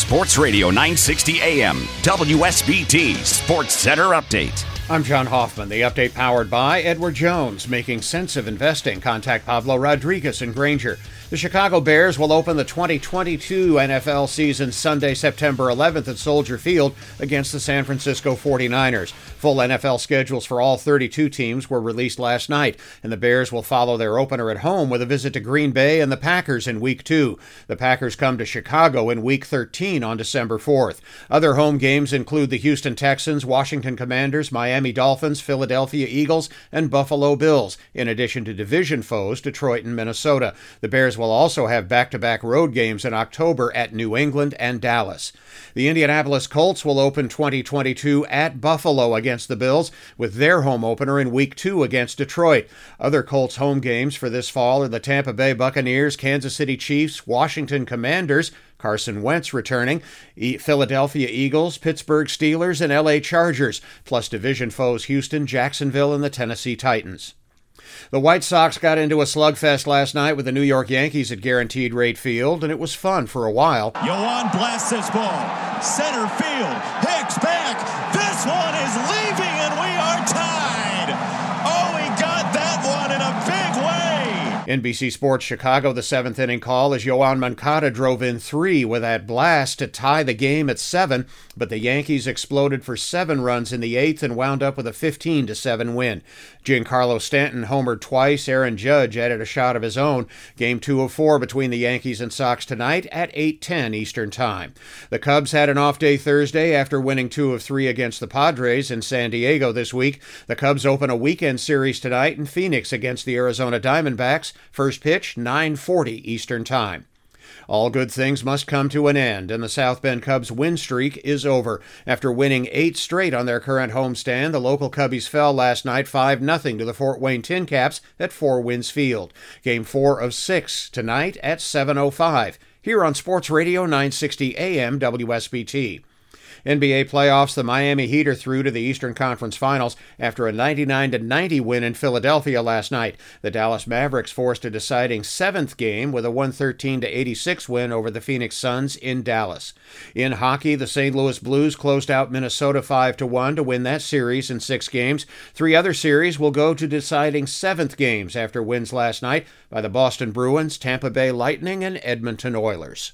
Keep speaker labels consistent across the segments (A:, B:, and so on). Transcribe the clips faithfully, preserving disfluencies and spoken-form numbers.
A: Sports Radio nine sixty A M, W S B T Sports Center Update.
B: I'm John Hoffman. The update powered by Edward Jones, making sense of investing. Contact Pablo Rodriguez in Granger. The Chicago Bears will open the twenty twenty-two N F L season Sunday, September eleventh at Soldier Field against the San Francisco forty-niners. Full N F L schedules for all thirty-two teams were released last night, and the Bears will follow their opener at home with a visit to Green Bay and the Packers in Week two. The Packers come to Chicago in Week thirteen on December fourth. Other home games include the Houston Texans, Washington Commanders, Miami Dolphins, Philadelphia Eagles, and Buffalo Bills, in addition to division foes Detroit and Minnesota. The Bears will also have back-to-back road games in October at New England and Dallas. The Indianapolis Colts will open twenty twenty-two at Buffalo against the Bills, with their home opener in Week two against Detroit. Other Colts home games for this fall are the Tampa Bay Buccaneers, Kansas City Chiefs, Washington Commanders, Carson Wentz returning, e- Philadelphia Eagles, Pittsburgh Steelers, and L A Chargers, plus division foes Houston, Jacksonville, and the Tennessee Titans. The White Sox got into a slugfest last night with the New York Yankees at Guaranteed Rate Field, and it was fun for a while.
C: Yoan blasts this ball. Center field. Hicks back. This one is leaving, and we are tied. Oh, he got that one in a big way.
B: N B C Sports Chicago, the seventh inning call as Yoan Moncada drove in three with that blast to tie the game at seven, but the Yankees exploded for seven runs in the eighth and wound up with a fifteen to seven win. Giancarlo Stanton homered twice. Aaron Judge added a shot of his own. Game two of four between the Yankees and Sox tonight at eight ten Eastern Time. The Cubs had an off day Thursday after winning two of three against the Padres in San Diego this week. The Cubs open a weekend series tonight in Phoenix against the Arizona Diamondbacks. First pitch, nine forty Eastern Time. All good things must come to an end, and the South Bend Cubs' win streak is over. After winning eight straight on their current homestand, the local Cubbies fell last night five nothing to the Fort Wayne Tin Caps at Four Winds Field. Game four of six tonight at seven oh five, here on Sports Radio nine sixty A M W S B T. N B A playoffs, the Miami Heat are through to the Eastern Conference Finals after a ninety-nine to ninety win in Philadelphia last night. The Dallas Mavericks forced a deciding seventh game with a one thirteen to eighty-six win over the Phoenix Suns in Dallas. In hockey, the Saint Louis Blues closed out Minnesota five to one to win that series in six games. Three other series will go to deciding seventh games after wins last night by the Boston Bruins, Tampa Bay Lightning, and Edmonton Oilers.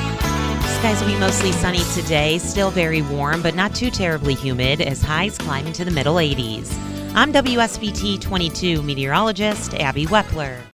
D: Skies will be mostly sunny today, still very warm, but not too terribly humid as highs climb into the middle eighties. I'm W S B T twenty-two meteorologist Abby Wepler.